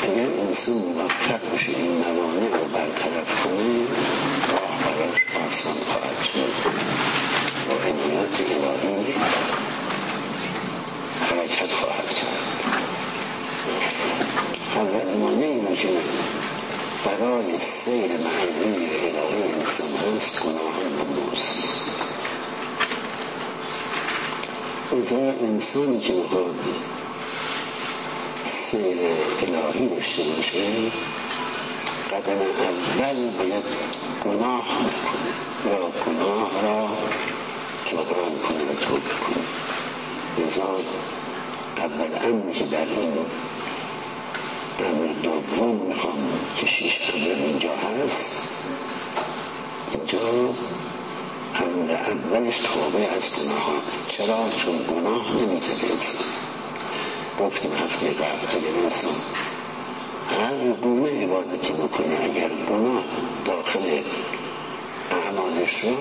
اگر انسان موفق بشه این موانع رو برطرف کنه راه براش آسان خواهد شد و عنایت الهی حرکت خواهد کرد. اول مانعی رو که برای سیر معنی الهی انسان هست گناهان و معاصی. ازای انسانی که میخواد سیر الهی داشته باشه قدم اول باید گناه نکنه یا گناه را جبران کنه و توبه کنه. ازا اول امری که در این امر دوم میخوام که 6 امر اینجا هست، اینجا امر اولش توبه از گناهان. چرا؟ چون گناه نمیزه به انسان. گفتیم هفته قبل اگر انسان هر گونه عبادتی بکنه اگر گناه داخل اعمالش رو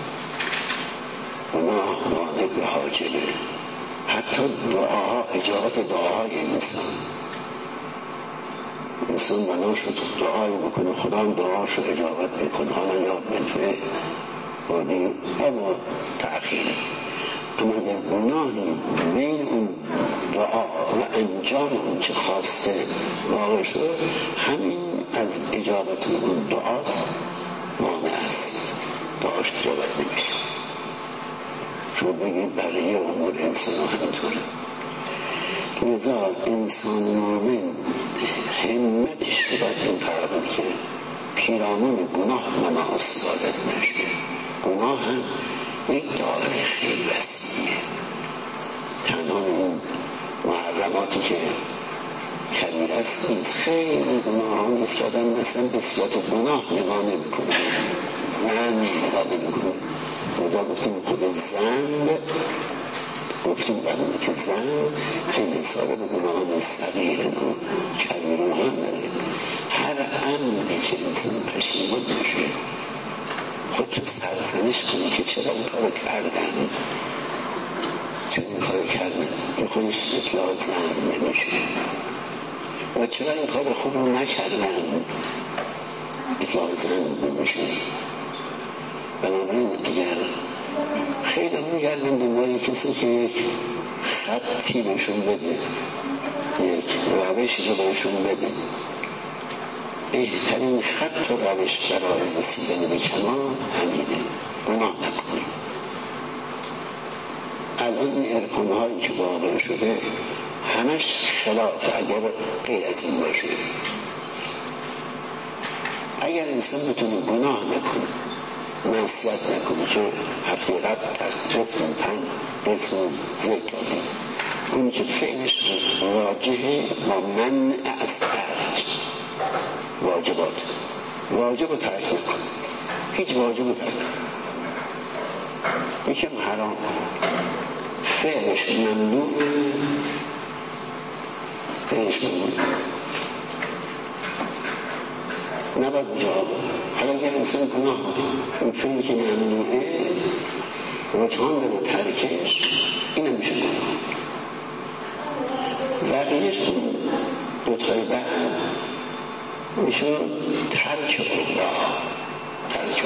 گناه مانع حاجبه. حتی دعاها، اجابت دعاهای انسان بناش رو دعایی بکنه خدا هم دعاش رو اجابت بکنه، حالا یاد بنفه بودی اما تأخیره. اما در گناهی بین اون دعا و انجام اون چه خواسته واقع شد، همین از اجابت اون دعا مانع است، دعاش اجابت نمیشه. چون بگید بقیه امور انسان ها همینطوره. لذا انسان مؤمن همتش رو باید این قرار که پیرامون گناه و معاصی وارد نشه. گناه هم یک دایره خیلی وسیعه. تنها این محرماتی که کبیر است نیست، خیلی گناه ها نیست که آدم مثلا به صورت گناه نگاه نمی‌کنه، زن نگاه نمی‌کنه. لذا گفتیم خود زن، گفتیم برای که زن خیلی ساله به گناهان صغیر و کبیر هم داره. هر امری که انسان پشیمان میشه خودشو سرزنش کنه که چرا این کارو کردن، چرا این کارو کردن، این خودش اطلاع زن نمیشه. و چرا این کار خوب رو نکردن، اطلاع زن نمیشه. بنابراین اگر خیلی میگردن دنبال کسی که یک خطی بهشون بده، یک روشی رو بهشون بده، بهترین خط و روش برای رسیدن به کمال همینه، گناه نکنیم. الان این ارکانهایی که واقع شده همش خلاف اگر غیر از این باشه. اگر انسان بتونه گناه نکنه، معصیت نکنه، که هفته قبل تقریبا 5 قسم ذکر کردیم، اونی که فعلش واجهه با منع از ترک واجبات، واجب رو ترک نکنه، هیچ واجب رو ترک نکنه. یکم حرام فعلش ممنوع، فعلش ممنوع نباید جواب. حالا اگر انسان گناه این فعلی که ممنوعه رجحان به ترکش، این هم میشه گناه. بقیهش دوتای بعد میشه ترک اولا، ترک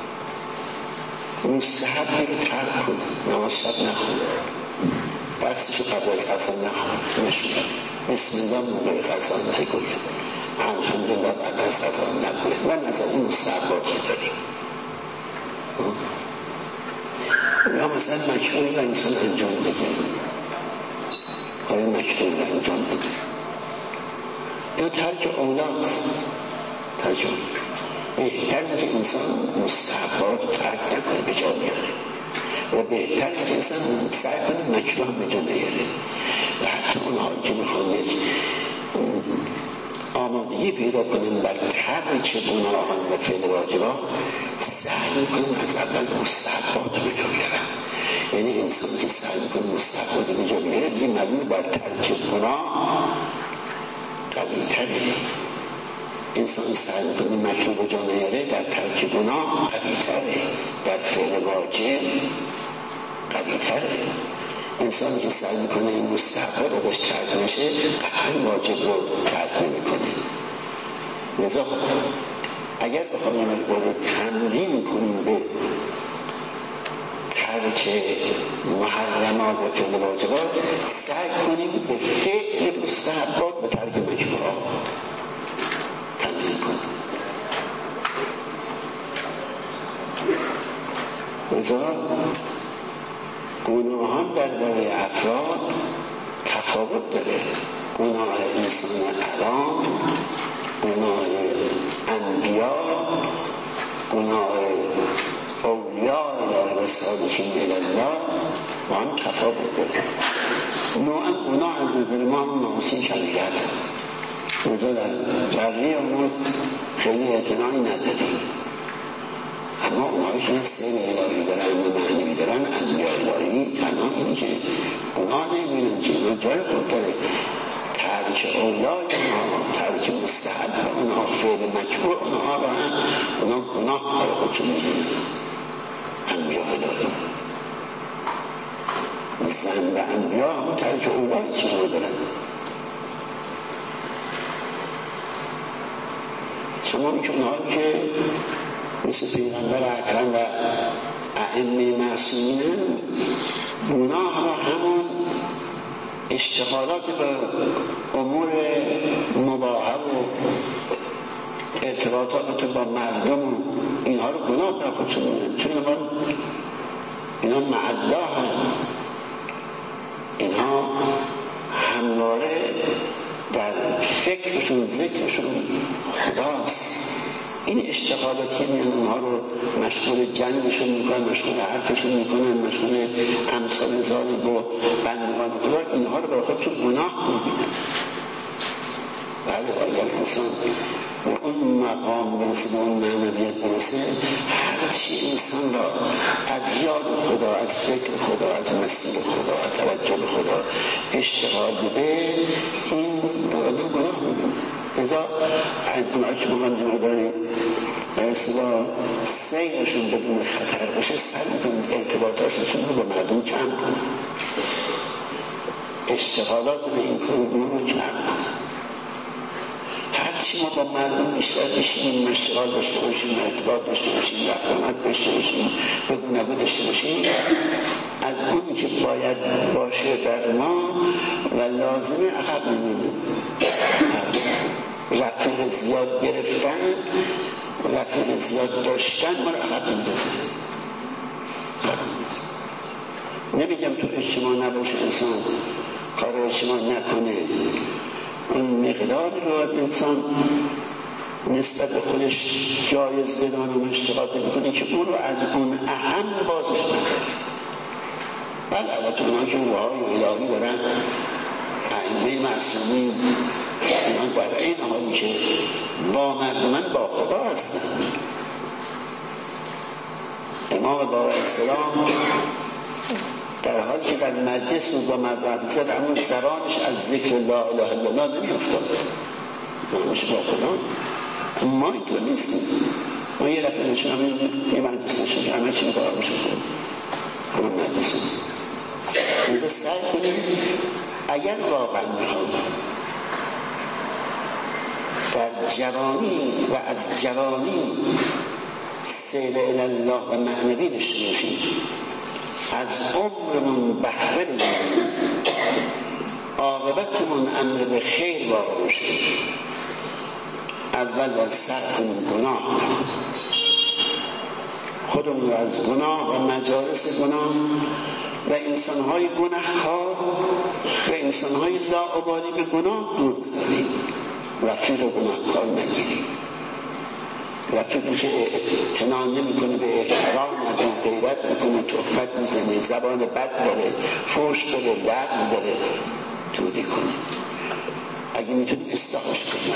مستحب رو ترک کن، نماز شب نخون، دستشو قبل از غذا نخون، نشونه بسم الله موقع غذا نگوید، الحمدلله بعد از غذا نگوید. من از این مستحباتی داریم. یا مثلا مکروه را انسان انجام بده، آیا مکروه را انجام بده، یا ترک اولاست، ترک اولاست. بهتر که انسان مستحبات ترک نکنه به جا میاره و بهتر که انسان سعی کنه مکروه به جا نیاره. و حتی اونها که میخوان یک آمادگی پیدا کنن بر ترک گناهان و فعل واجبات، سعی میکنن از اول مستحبات به جا بیارن. یعنی انسان که سعی میکنه مستحبات به جا بیاره دیگه معلومه بر ترک گناه قوی تره. انسان سعی میکنه مکروه به جا نیاره، در ترک گناه قوی تره، در فعل واجب قوی تره. انسانی که سعی میکنه این مستحبات رو بهش ترک نشه قطعا واجب رو ترک نمیکنه. لذا اگر بخوایم مقدار تمرین کنیم به ترک محرمات و فعل واجبات، سعی کنیم به فعل مستحبات و ترک مکروهات تمرین کنیم. لذا گناهان درباره افراد تفاوت داره. گناه انسان عوام، گناه انبیا، گناه اولیاء الله و صالحین الله با هم تفاوت داره. نوعا گناه از نظر ما هم معاصی کبیره است. لذا در بقیه امور خیلی اعتنایی نداریم، اما اونهایی که سیر الهی دارن و معنی دارن، انبیاء الهی، تنها اینی که گناه نمیبینن که اینا جای خود داره. ترک اولای اونها، ترک مستحب اونها، فعل مکروه اونها را هم اونها گناه برای خودشون میبینن. انبیاء الهی زن و انبیاء هم ترک اولای چیزا دارن. شما این که اونهایی که مثل پیغمبر اکرم و ائمه معصومین، گناه ها همون اشتغالات به امور مباحه و ارتباطات با مردم و اینها رو گناه برای خودشون میدن. چون اینا معلا هم، اینها همواره در فکرشون ذکرشون خداست. این اشتغالاتی میان اونها رو مشغول جنگشون میکنن، مشغول حرفشون میکنن، مشغول امثال ذالک با بندگان خدا، اینها رو برای خودشون گناه میبینن. بله، اگر انسان به اون مقام برسه، به اون معنویت برسه، هرچی انسان را از یاد خدا، از فکر خدا، از مسئله خدا، از توجه به خدا اشتغال بده، این آدم گناه میبینه. لذا اونهایی که مقدمه داریم و اصلا سیرشون بدون خطر باشه، سعی میکنن ارتباطاتشون رو با مردم کم کنن، اشتغالات به این کارگون رو کم کنن. هرچی ما با مردم بیشتر بشیم، اشتغال داشته باشیم، ارتباط داشته باشیم، رحمت داشته باشیم، بدون نبود داشته باشیم، از اونی که باید باشه در ما و لازمه عقب میمونیم. رفیق زیاد گرفتن، رفیق زیاد داشتن ما رو عقب میندازه. نمیگم تو اجتماع نباشه، انسان کار اجتماع نکنه، اون مقدار رو انسان نسبت خودش جایز بدانه و اشتغال بکنه که اون رو از اون اهم بازش نکنه. بله، البته اونها که روحای الهی دارن، ائمه معصومین، اینا در این حالی که با مردمن با خدا هستن. امام باقر اسلام در حالی که در مجلس بود با مردم زد، اما زبانش از ذکر لا اله الا الله نمی افتاد. نامش با خدا. ما اینطور نیستیم. ما یه رفت نشون یه مجلس نشون که همه چی کار بشه خود همون مجلس نیزه سعی کنیم اگر واقعا میخوام در جوانی و از جوانی سیر الله و معنوی داشته باشیم، از عمرمون بهره بگیریم، عاقبتمون امر به خیر واقع باشه، اول باید سر کنیم گناه خودمون رو از گناه و مجالس گناه و انسانهای گناهکار و انسانهای لاابالی به گناه دور بداریم. رفیق گناهکار نگیریم، رفیقی که اعتنا نمی‌کنه به احترام مردم، غیبت میکنه، تهمت میزنه، زبان بد داره، فحش داره، لعن داره، توری کنیم. اگه میتونیم اصلاحش کنیم،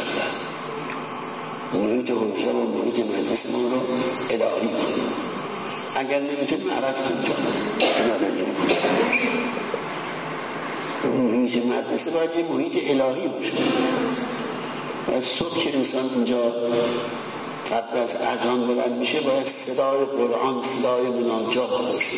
محیط حوزه و محیط مجلس ما رو الهی کنیم. اگر نمیتونیم عوض کنیم، محیط مدرسه باید یه محیط الهی باشه. و صبح که انسان اینجا قبل از اذان بلند میشه باید صدای قرآن، صدای مناجات باشه.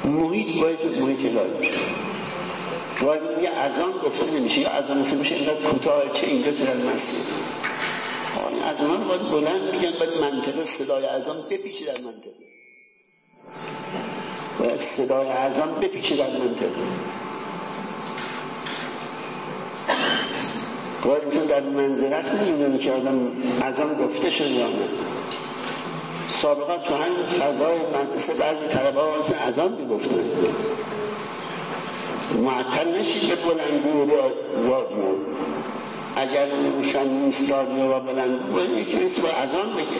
محیط باید محیط الهی باشه. باید یه اذان گفته نمیشه، یا اذان گفته میشه اینقدر کوتاه چه اینجا در مسجد. این اذان باید بلند میگن، باید منطقه صدای اذان بپیچه در منطقه، باید صدای اذان بپیچه در منطقه. باید مثلا در منزلت نمیدونه که آدم اذان گفته شده یا نه. سابقا تو همین فضای مدرسه بعضی طلبه ها مثلا اذان میگفتن، معطل نشید به بلندی و رادیو. اگر نمیشن نیست رادیو و بلند باید یکی نیست با اذان بگه.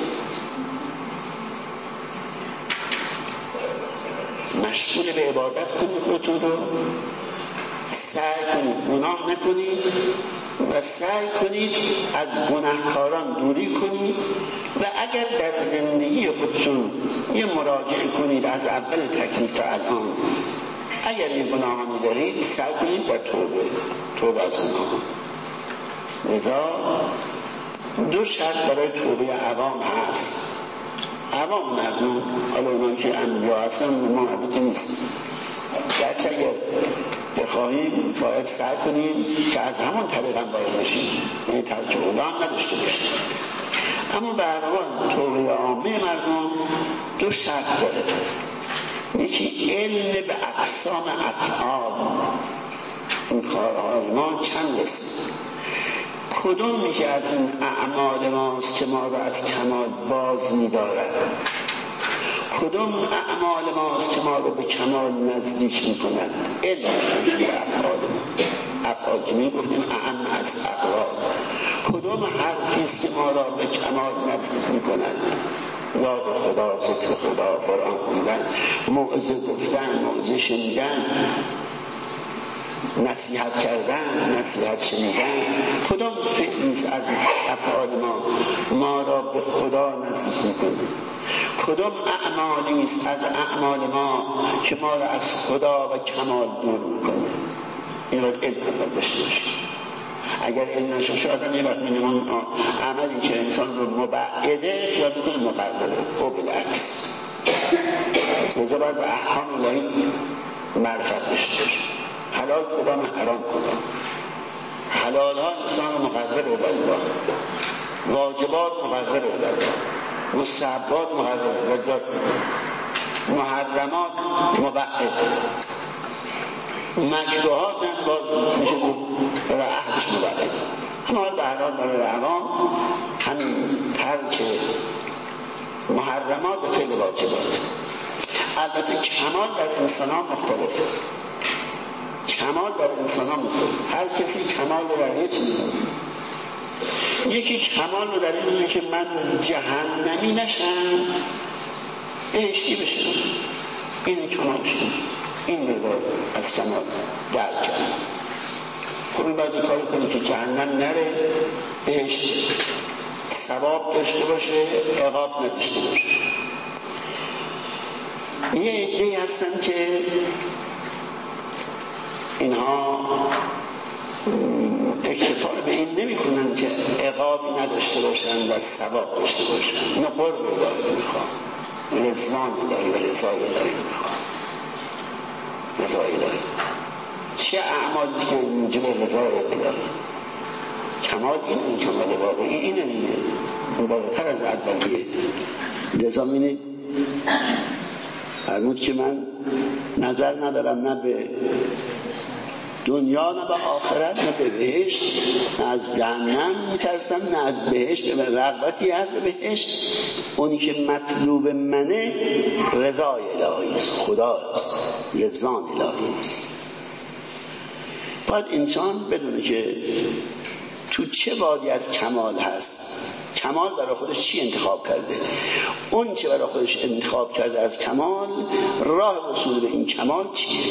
مشغول به عبادت کنید، خودتون رو سعی کنید گناه نکنید و سعی کنید از گناهکاران دوری کنید و اگر در زندگی خودتون یه مراجعه کنید از اول تکلیف تا الان، اگر یه گناهانی دارید سعی کنید در توبه از گناهان. لذا دو شرط برای توبه عوام هست. عوام مردم، حالا اونایی که انبیا هستن ما مربوط نیست، گرچه اگر بخواهیم باید سعی کنیم که از همون طریق هم باید باشیم، یعنی ترک اولا هم نداشته باشیم. اما به هر حال توبه عامه مردم دو شرط داره. یکی علم به اقسام افعال، این کارهای ما چند است، کدومی که از این اعمال ماست که ما را از کمال باز می‌دارد، کدوم اعمال ماست که ما را به کمال نزدیک می‌کند. علم به افعال ما، افعال که می‌گفتیم اعم از اقوال، کدوم حرفیست که ما را به کمال نزدیک می‌کند. یاد خدا، ذکر خدا، قرآن خوندن، موعظه گفتن، موعظه شنیدن، نصیحت کردن، نصیحت شنیدن. کدام فعلی از افعال ما را به خدا نزدیک می‌کنه؟ کدام اعمالی است از اعمال ما که ما را از خدا و کمال دور می‌کنه؟ این باید علم داشته باشه. اگر علم نشه آدم یه وقت می‌بینه عملی که انسان رو مبعده خیال می‌کنه مقربه، او بالعکس. لذا باید به احکام الهی معرفت داشته باشه. حلال کدام، حرام کدام. حلال ها انسان رو مقرب الله، واجبات مقرب الله، مستحبات مقرب الله، محرمات مبعد، مکروهات هم باز میشه گفت برای عهدش مبعد. اما به هر حال برای عوام همین ترک محرمات به فعل واجبات. البته کمال در انسان ها مختلفه، کمال در انسان ها مختلف. هر کسی کمال رو در یه چیزی داره. یکی کمال رو در اینه که من جهنمی نشم، بهشتی بشم. این کمال شد، این رو از کمال درک کرد. خب باید کاری کنی که جهنم نره، بهشت ثواب داشته باشه، عقاب نداشته باشه. یه عده‌ای هستن که اینها اکتفا به این نمی کنن که عقابی نداشته باشن و ثواب داشته باشن. اینا قرب الهی میخوان، رضوان الهی و رضای الهی میخوان. رضای الهی چه اعمالی که موجب رضای الهی؟ کمال این کمال واقعی اینه دیگه، بالاتر از اولیه. لذا می‌بینید فرمود که من نظر ندارم نه به دنیا نه به آخرت نه به بهشت، نه از جهنم میترسم نه از بهشت. رغبتی هست به بهشت، اونی که مطلوب منه رضای الهی است، خداست، رضوان الهی است. باید انسان بدونه که تو چه وادی از کمال هست، کمال برای خودش چی انتخاب کرده، اون چه برای خودش انتخاب کرده از کمال، راه وصول به این کمال چیه.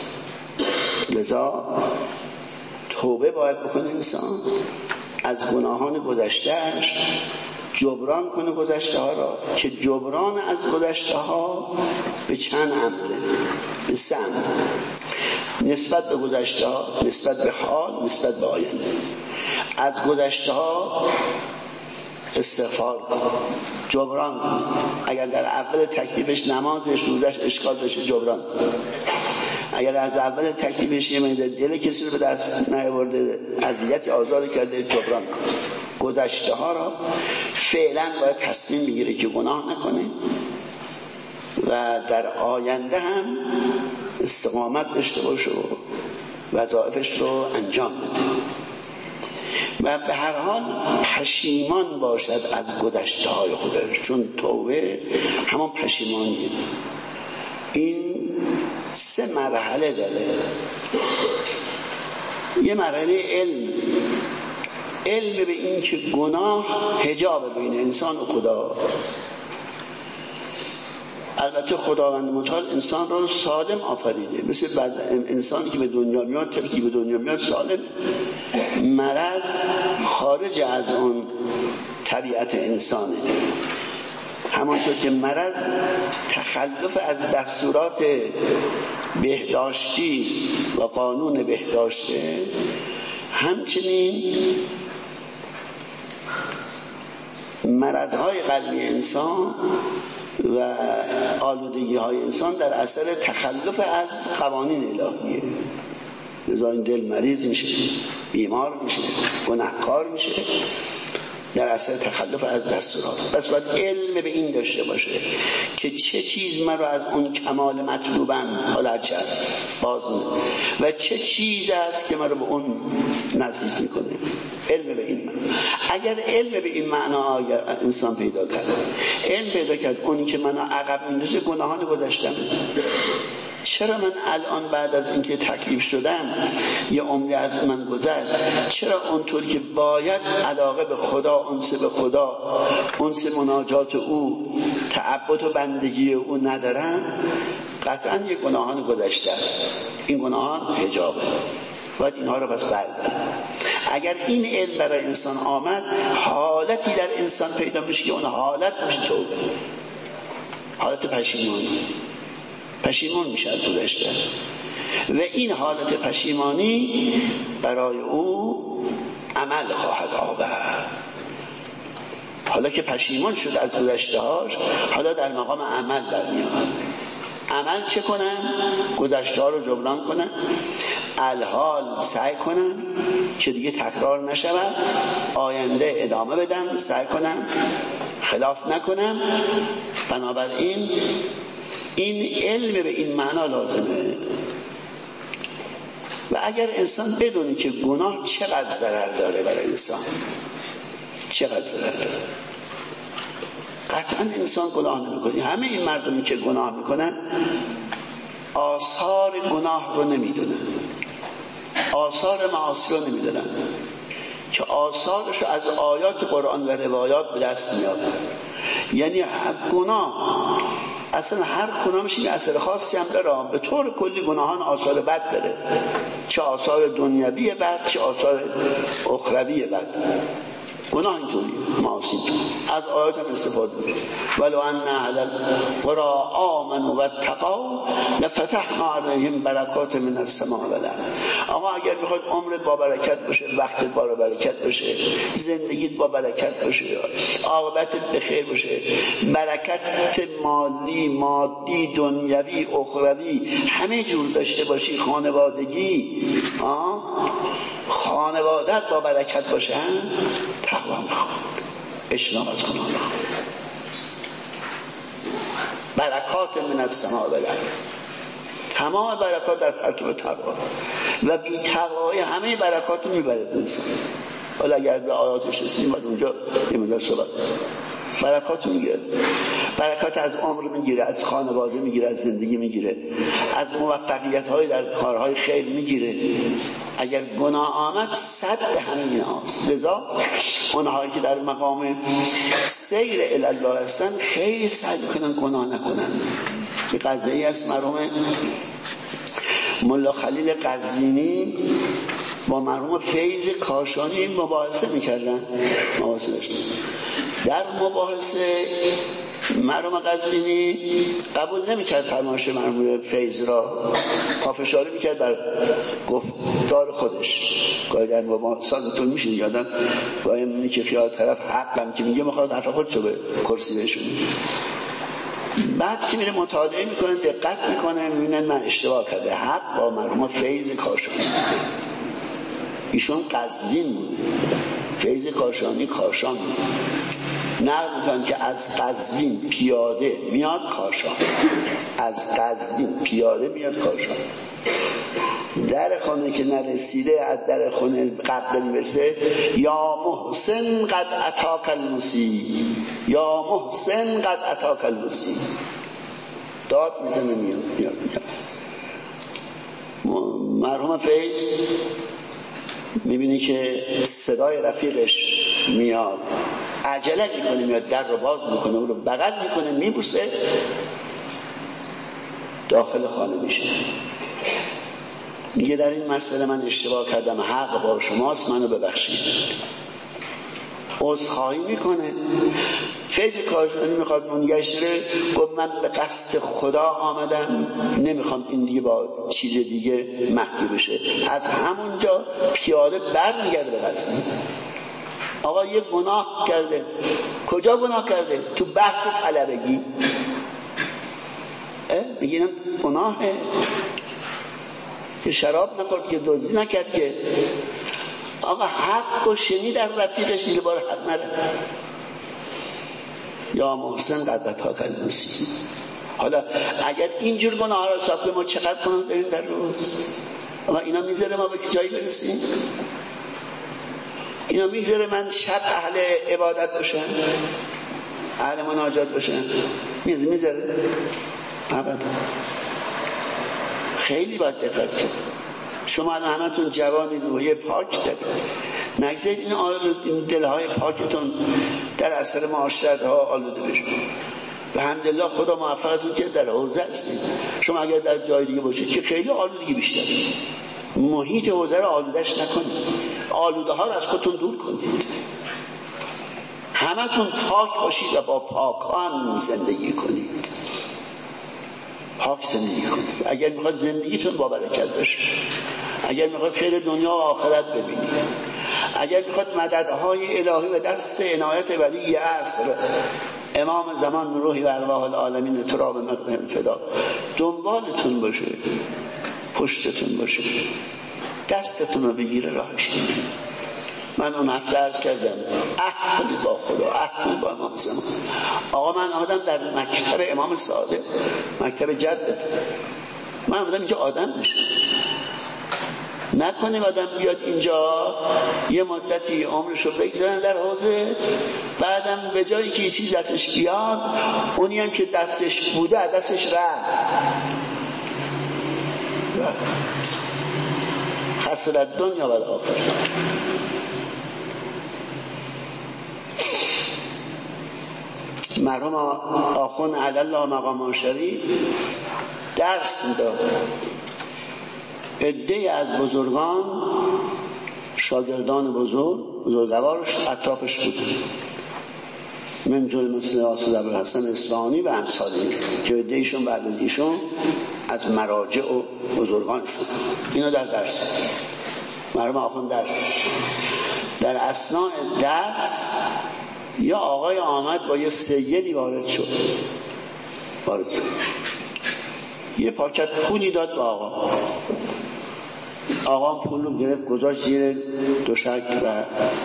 لذا توبه باید بکنه انسان، از گناهان گذشتهش جبران کنه گذشته ها را، که جبران از گذشته ها به چند عمله، به سه عمله، نسبت به گذشته ها، نسبت به حال، نسبت به آینده. از گذشته ها استغفار کن، جبران کن. اگر در اول تکلیفش نمازش روزش اشکال داشته جبران کن. اگر از اول تکلیفش یه مقدار دل کسی رو به دست نیاورده، اذیتی آزار کرده، جبران کن. گذشته ها را فعلا باید تصمیم بگیره که گناه نکنه و در آینده هم استقامت داشته باشه و وظایفش رو انجام بده و به هر حال پشیمان باشد از گذشته های خودش، چون توبه همون پشیمانیه. این 3 مرحله داره. یه مرحله علم به این که گناه حجاب بین انسان و خدا. البته خداوند متعال انسان رو سالم آفریده، مثل انسانی که به دنیا میاد، طبقی به دنیا میاد سالم. مرض خارج از اون طبیعت انسانه. همانطور که مرض تخلف از دستورات بهداشتی و قانون بهداشته، همچنین مرضهای قلبی انسان و آلودگی های انسان در اثر تخلف از قوانین الهیه. لذا این دل مریض میشه، بیمار میشه، گناهکار میشه در اثر تخلف از دستورات. پس باید علم به این داشته باشه که چه چیز من رو از اون کمال مطلوبم، حالا هرچه هست باز و چه چیز است که من رو به اون نزدیک میکنه. علم به این معنا. اگر علم به این معنا انسان پیدا کرد، علم پیدا کرد اونی که منو عقب میندازه گناهان گذشتم. چرا من الان بعد از اینکه تکلیف شدم یه عمری از من گذشت، چرا اونطور که باید علاقه به خدا، انس به خدا، انس مناجات او، تعبد و بندگی او ندارم؟ قطعا یه گناهان گذشته است. این گناهان حجابه، باید اینها رو بس بردارم. اگر این علم برای انسان آمد، حالتی در انسان پیدا میشه که اون حالت میشه توبه، حالت پشیمان میشه از گذشته و این حالت پشیمانی برای او عمل خواهد آورد. حالا که پشیمان شد از گذشته هاش، حالا در مقام عمل در میاد. عمل چه کنن؟ گذشته ها رو جبران کنن، الحال سعی کنن که دیگه تکرار نشود، آینده ادامه بدن، سعی کنن خلاف نکنن. بنابراین این علم به این معنا لازمه. و اگر انسان بدونه که گناه چقدر ضرر داره برای انسان، چقدر ضرر داره، قطعا انسان گناه نمیکنه. همه این مردمی که گناه میکنن آثار گناه رو نمیدونن، آثار معاصی رو نمیدونن که آثارش رو از آیات قرآن و روایات به دست میاد. یعنی گناه اصلا هر گناهش یه اثر خاصی هم داره. به طور کلی گناهان آثار بد داره، چه آثار دنیوی بد چه آثار اخروی بد. گناه اینطوری، معاصی از آیات هم استفاده میشه. ولو ان اهل القرى آمنوا واتقوا لفتحنا علیهم برکات من السماء والارض. اما اگر میخواد عمرت با برکت باشه، وقتت با برکت باشه، زندگیت با برکت باشه، عاقبتت به خیر باشه، برکت مالی، مادی، دنیوی، اخروی همه جور داشته باشی، خانوادگی، خانوادت با برکت باشه، تقوا میخواد، اجتناب از گناه میخواد. برکات من السماء والارض، تمام برکات در پرتو تقوا و بی تقوای همه برکات رو میبره انسان. حالا اگر به آیاتش رسیدیم بعد اونجا یه مقدار صحبت. برکات میگیره، برکات از عمر میگیره، از خانواده میگیره، از زندگی میگیره، از موفقیت های در کارهای خیر میگیره. اگر گناه آمد صد همین هاست. لذا اونهایی که در مقام سیر الله هستن خیلی سعی کنن گناه نکنن. این قضیه است مرحوم ملا خلیل قزوینی با مرحوم فیض کاشانی مباحثه میکردن. در مباحثه مرحوم قزوینی قبول نمیکرد فرمایش مرحوم فیض را، پافشاری میکرد بر گفتار خودش. گاهی در سازتون میشه یادم گاهی میبینی که خیال طرف حقم که میگه میخواد حرف خودشو به کرسی بشونه. بعد که میره مطالعه میکنه، دقت میکنه، میبینه من اشتباه کرده، حق با مرحوم فیض کاشانی. ایشون قزوین بود، فیض کاشانی کاشان بود. نقل میکنن که از قزوین پیاده میاد کاشان، از قزوین پیاده میاد کاشان. در خانه که نرسیده از در خانه قبل میرسه، یا محسن قد اتاک المسی، یا محسن قد اتاک المسی، داد میزنه میاد. مرحوم فیض میبینی که صدای رفیقش میاد، عجله میکنه میاد، در رو باز میکنه، اون رو بغل میکنه، میبوسه، داخل خانه میشه. میگه در این مسئله من اشتباه کردم، حق با شماست، منو ببخشید. عذرخواهی میکنه. فیض کاشانی میخواد منگشت ره، گفت من به قصد خدا آمدم، نمیخوام این دیگه با چیز دیگه محکی بشه. از همونجا پیاده برمیگرده به قصد. آقا یه گناه کرده. کجا گناه کرده؟ تو بحث طلبگی. بگیرم گناهه که شراب نخورد، که دزدی نکرد، که آقا حق و شنید در رفیقش دیگه بار حق نره. یا محسن قد اتاک المسی. حالا اگر اینجور گناه ها را ساخته، ما چقدر گناه داریم در روز؟ اما اینا میذاره ما به جایی برسیم؟ اینا میذاره من شب اهل عبادت باشم، اهل مناجات باشم؟ میذاره؟ ابدا. خیلی باید دقت کنید. شما همتون جوانی روحی پاک دارید، نگذارید این دلهای پاکتون در اثر معاشرت ها آلوده بشه. و الحمدلله خدا موفقتون که در حوزه هستید. شما اگر در جای دیگه باشید که خیلی آلودگی بیشتر، محیط حوزه رو آلودش نکنید، آلوده ها رو از خودتون دور کنید. همتون پاک باشید و با پاکان زندگی کنید. پاک زندگی کنید. اگر میخواد زندگیتون با برکت باشه، اگر میخواد خیر دنیا و آخرت ببینید، اگر میخواد مددهای الهی و دست عنایت ولی عصر امام زمان روحی و ارواح العالمین تراب مقدم فدا دنبالتون باشه، پشتتون باشه، دستتون رو بگیره راهش. من اون هفته عرض کردم عهد با خدا، عهد با امام زمان. آقا من آمدم در مکتب امام صادق، مکتب جدت، من آمدم اینجا آدم بشه. نکنیم آدم بیاد اینجا یه مدتی عمرشو بگذارن در حوزه، بعدم به جایی که یه چیز دستش بیاد، اونی هم که دستش بوده دستش رفت. خسرت دنیا و آخرت. مرحوم آخوند علی الله مقام شریف درس میداد. عده‌ای از بزرگان، شاگردان بزرگوارش اطرافش بودن، منجور مثل آسد ابوالحسن اصفهانی و امثالی که عده‌ایشون بعد ایشون از مراجع و بزرگان شد. اینا در درس مرحوم آخوند درس. در اثناء درس یا آقای آمد با یه سیدی وارد شد. یه پاکت پولی داد به آقا. آقا پول رو گرفت گذاشت زیر دوشک و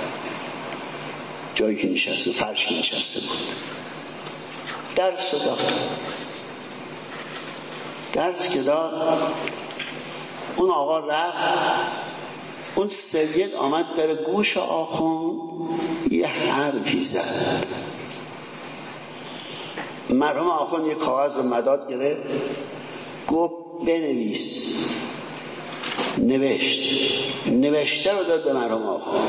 جایی که نشسته، فرش که نشسته بود. درس داد. درس که داد، اون آقا رفت، اون سید آمد در گوش آخوند یه حرفی زد. مرحوم آخوند یه کاغذ رو مداد گرفت، گفت بنویس. نوشته رو داد به مرحوم آخوند.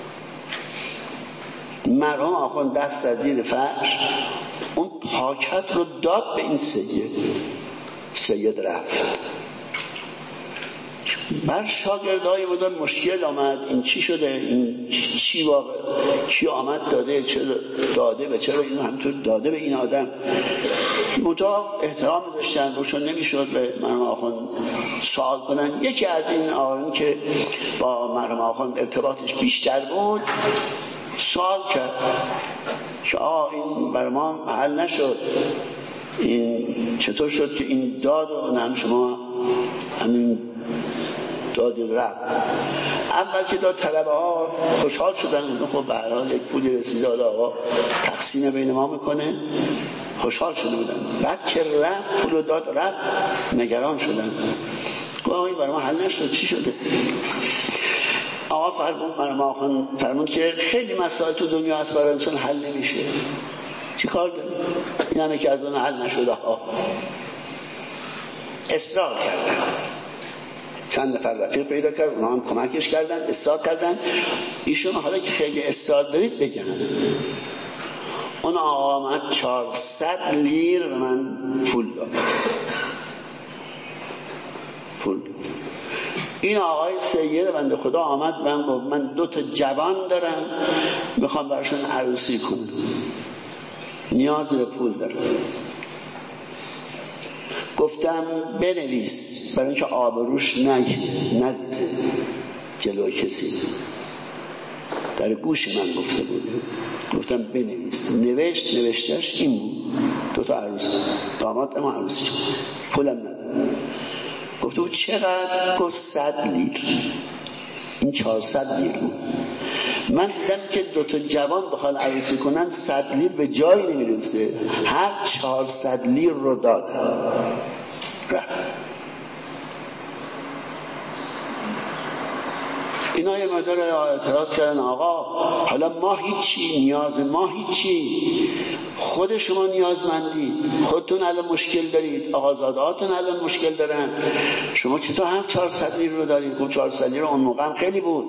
مرحوم آخوند دست از زیر فرش اون پاکت رو داد به این سید رفت. بر شاگردای بودن مشکل آمد، این چی شده، این چی واقع، کی آمد داده، چرا داده و چرا اینو همینطور داده به این آدم. منتها احترام داشتن، روشون نمیشد به مرحوم آخوند سوال کنن. یکی از این آقایون که با مرحوم آخوند ارتباطش بیشتر بود سوال کرد که این برای ما حل نشد، این چطور شد که این داد و نم شما همین داد رفت. اول که داد طلبه ها خوشحال شدن، خب به هر حال یک پولی رسیده آقا تقسیم بین ما میکنه، خوشحال شده بودن. بعد که رفت پول داد رفت نگران شدن، این برای ما حل نشد، چی شده؟ آقا فرمود که خیلی مسائل تو دنیا هست برای انسان حل نمیشه، چی کار داریم؟ این همه که از اون حل نشده ها. اصرار کردن، چند نفر رفیق پیدا کرد، اونا هم کمکش کردن، اصرار کردن. ایشون حالا که خیلی اصرار دارید بگن. اون آقا آمد 400 لیر به من پول داد. این آقای سید بنده خدا آمد من گفت من 2 جوان دارم میخوام براشون عروسی کنم، نیاز به پول دارم. گفتم بنویس برای اینکه آبروش نریزه جلوی کسی. در گوش من گفته بود. گفتم بنویس. نوشتش این بود. 2 عروس، داماد اما عروسی شد، پولم ندارم. گفته بود چقدر؟ گفت 100 لیر. این 400 لیر بود. من دیدم که 2 جوان بخوان عروسی کنن 100 لیر به جایی نمیرسه، هر 400 لیر رو دادن. اینا یه مقدار اعتراض کردن آقا حالا ما هیچی، نیاز ما هیچی، خود شما نیازمندی، خودتون الان مشکل دارید، آقازادهاتون الان مشکل دارن، شما چطور هم 400 لیر رو دارید؟ خب 400 لیر اون موقع هم خیلی بود،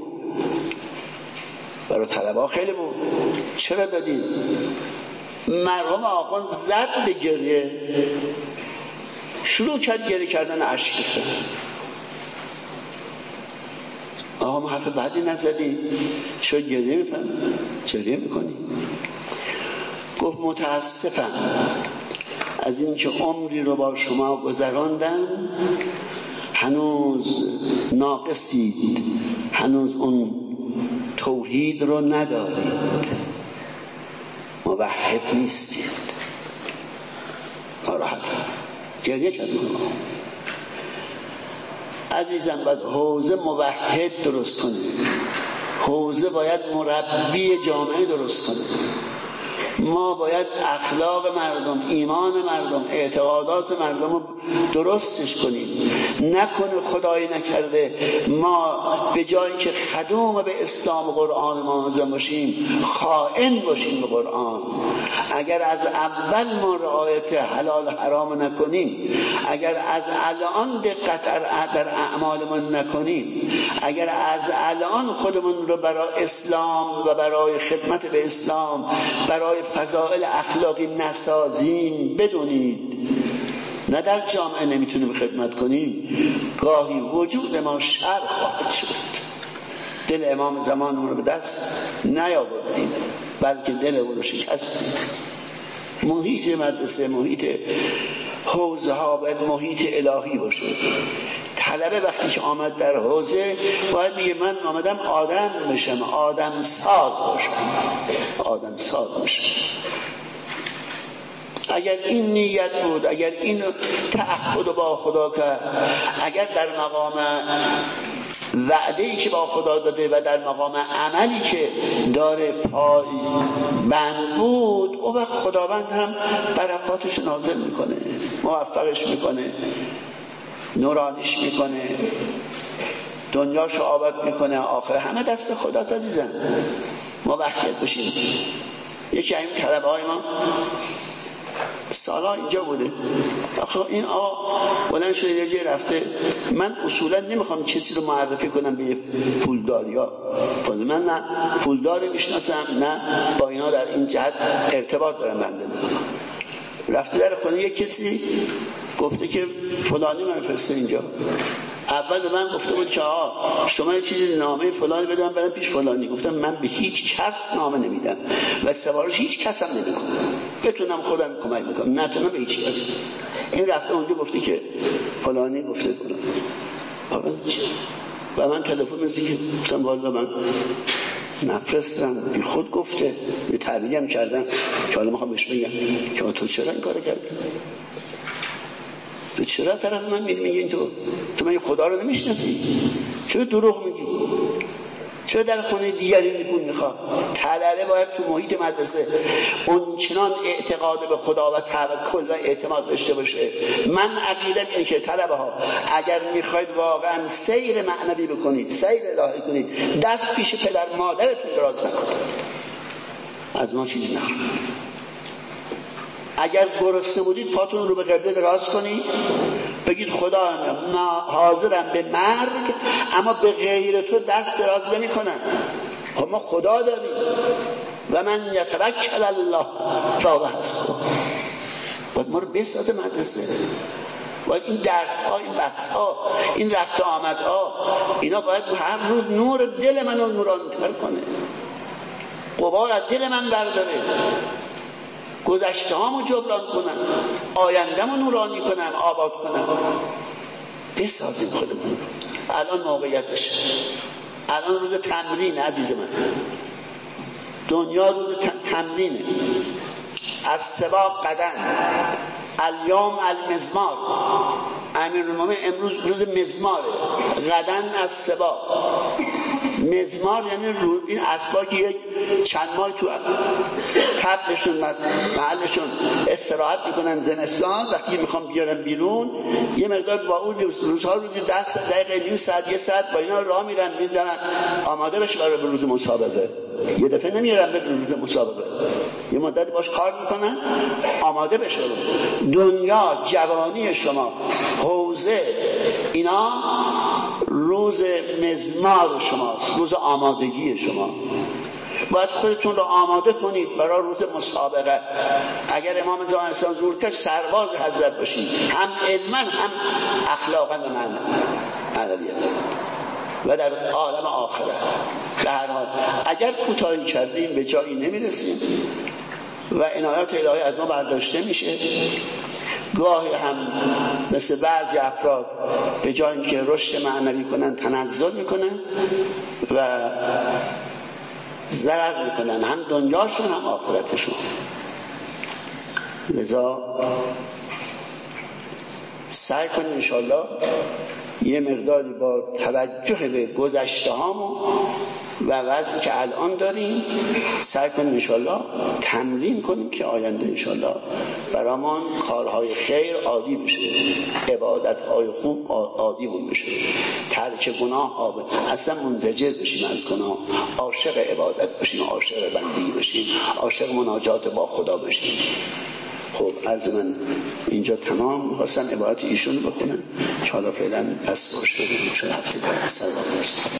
برای طلبه خیلی بود، چرا دادید؟ مرحوم آخوند زد به گریه، شروع کرد گریه کردن، اشک ریختن. آقا ما حرف بعدی نزدی، چرا گریه میکنی؟ گفت متاسفم از این که عمری رو با شما گذراندم، هنوز ناقصید، هنوز اون توحید رو ندارید، موحد نیستید. ناراحت گریه کرد. عزیزم باید حوزه موحد درست کنیم، حوزه باید مربی جامعه درست کنیم. ما باید اخلاق مردم، ایمان مردم، اعتقادات مردم رو درستش کنیم. نکنه خدای نکرده ما به جایی که خدوم به اسلام و قرآن ما باشیم خائن باشیم به قرآن. اگر از اول ما رعایت حلال و حرام نکنیم، اگر از الان دقت در اعمالمون نکنیم، اگر از الان خودمون رو برای اسلام و برای خدمت به اسلام، برای فضائل اخلاقی نسازیم، بدونید نه در جامعه نمیتونیم خدمت کنیم، گاهی وجود ما شر خواهد شد. دل امام زمانمون رو به دست نیاوردیم، بلکه دل او رو شکستیم. محیط مدرسه، محیط حوزه ها باید محیط الهی باشه. طلبه وقتی که آمد در حوزه باید میگه من آمدم آدم بشم، آدم ساز باشم. اگر این نیت بود، اگر این تعهد با خدا کرد، اگر در مقام وعده‌ای که با خدا داده و در مقام عملی که داره پای بند بود، او وقت خداوند هم برکاتش نازل میکنه، موفقش میکنه، نورانیش میکنه، دنیاشو آباد میکنه، آخر همه دست خداست. عزیزم موحد باشیم. یکی این طلبه های ما سالا اینجا بوده، آخه این آقا بلند شده یه جای رفته. من اصولا نمیخوام کسی رو معرفی کنم به پولدار یا من نه پولداری میشناسم نه با اینا در این جهت ارتباط دارم. بنده رفته در خونه یه کسی گفته که فلانی من فرسته اینجا. اول به من گفته بود که شما یه چیزی نامه فلانی بده من برم پیش فلانی. گفتم من به هیچ کس نامه نمیدم و سفارش هیچ کس هم نمیکنم، بتونم خودم کمک میکنم، نتونم به هیچ کس. این رفته اونجا گفته که فلانی گفته فلان و من تلفن میزی که گفتم والا من نفرستم، بی خود گفته، یه تعبیرم کردم که حالا میخوام بهش بگم که تو چرا این کارو کردی؟ تو چرا طرف من میگی تو من خدا رو نمیشناسی؟ چرا دروغ میگی؟ چرا در خونه دیگری پول میخواد؟ طلبه باید تو محیط مدرسه اونچنان اعتقاد به خدا و توکل و اعتماد داشته باشه. من عقیدم اینه که طلبه ها اگر میخواید واقعا سیر معنوی بکنید، سیر الهی کنید، دست پیش پدر مادرتون دراز نکنید، از ما چیزی نخواهید. اگر گرسنه بودید پاتون رو به قبله دراز کنید، بگید خدا من حاضرم به مرگ اما به غیر تو دست دراز نمی کنم. ما خدا داریم و من یتوکل الله فهو حسبه. باید ما رو بسازه مدرسه، باید این درس ها، این بحث ها، این رفت آمد ها، اینا باید هر روز نور دل من رو نورانی‌تر کنه، غبار از دل من برداره، گذشته هامو جبران کنم، آینده‌مو نورانی کنم، آباد کنم. بسازیم خودمون. الان موقعیتشه، الان روز تمرین عزیز من، دنیا روز تمرینه. از سباق قدم الیوم المزمار، امیرالمومنین امروز روز مزماره، غدن از سباق. مزمار یعنی این اسبا که یک چند ماه تو قبلشون محلشون استراحت میکنن زمستان، وقتی میخوام بیارن بیرون یه مقدار با اون روزها روزی 10 دقیقه نیم ساعت 1 ساعت با اینا راه میرن میدونن آماده بشه برای روز مسابقه. یه دفعه نمیرن به روز مسابقه، یه مدت باش کار میکنن آماده بشه. دنیا، جوانی شما، حوزه، اینا روز مزمار شماست، روز آمادگی شما. باید خودتون رو آماده کنید برای روز مسابقه. اگر امام زمان ظهور کرد سرباز حضرت باشید، هم علما هم اخلاقا و معنویت و در عالم آخرت. به هر حال اگر کوتاهی کردیم به جایی نمیرسیم و عنایات الهی از ما برداشته میشه. گاهی هم مثل بعضی افراد به جای اینکه رشد معنوی کنن تنزل میکنن و ضرر میکنن، هم دنیاشون هم آخرتشون. لذا سعی کنیم انشاءالله یه مقداری با توجه به گذشته هامون و وضعی که الان داریم سعی کنیم انشاءالله تمرین کنیم که آینده انشاءالله برامون کارهای خیر عادی بشه، عبادتهای خوب عادیمون بشه، ترک گناه اصلا منزجر بشیم از گناه، عاشق عبادت بشیم، عاشق بندگی بشیم، عاشق مناجات با خدا بشیم. خب عرض من اینجا تمام. خواستم عبارت ایشون بخونم که حالا فعلا دست باش بدیم چون هفته در اثر